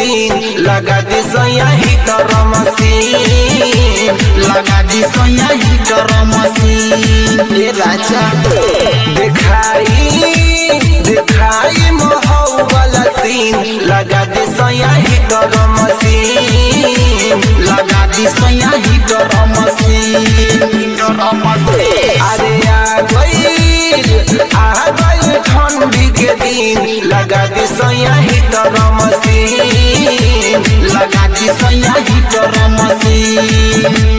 Scene लगा दी सैया हीटर मशीन लगा दी सैया हीटर मशीन। ये राजा दिखाई महौ वाला सीन लगा दी सैया हीटर मशीन लगा दी सैया हीटर मशीन। अरे आ गई ठंडी के दिन लगा दी सैया हीटर मशीन लगा दी सैया heater machine.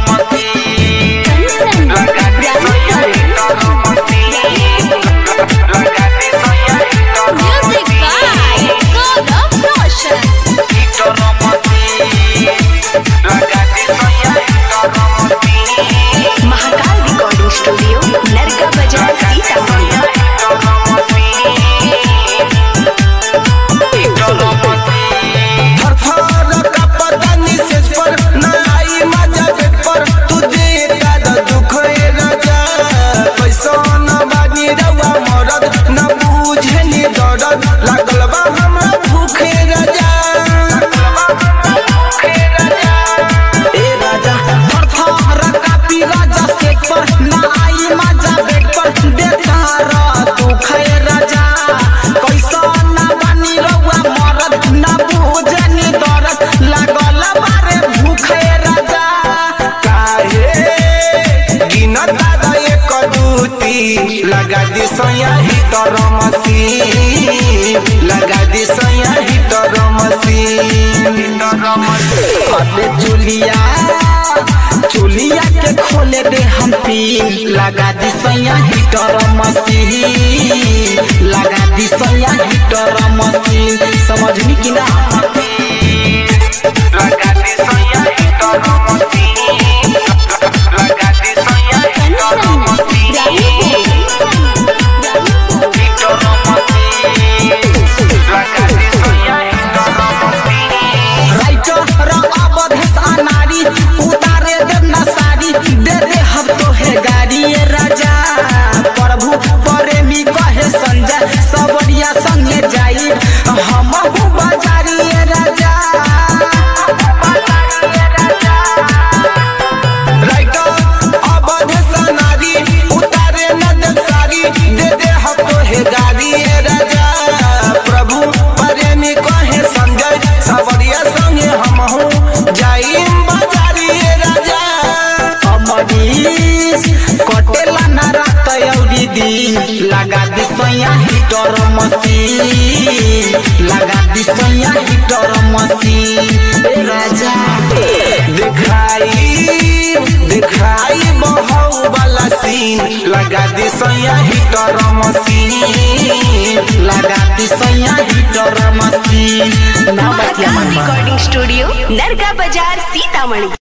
Mahakal recording studio Narka बाजार सीतामढ़ी। लगा दी सैया हीटर मशीन लगा दी सैया हीटर मशीन। अरे चुलिया के खोले दे हम पीन लगा दी सैया हीटर मशीन लगा दी सैया हीटर मशीन। समझनी कि ना लगा दी सैया हीटर मशीन लगा दी सैया हीटर मशीन। उतारे देना साड़ी दे दे हम तो है गाड़ी। ये राजा प्रभु प्रेमी कहे संजय सबरिया संगे जाई हम बाजारी। ये राजा अवध सनारी उतारे न दे साड़ी दे दे हम तो है गाड़ी। ये राजा प्रभु प्रेमी कहे संजय सबरिया संगे हम जाई कटेला ना रात अउरी दिन लगा दी सैया हीटर मशीन लगा दी सैया हीटर मशीन। राजा दिखाई महौ वाला सीन लगा दी सैया हीटर मशीन लगा दी सैया heater machine. Mahakal recording studio Narka बाजार सीतामढ़ी।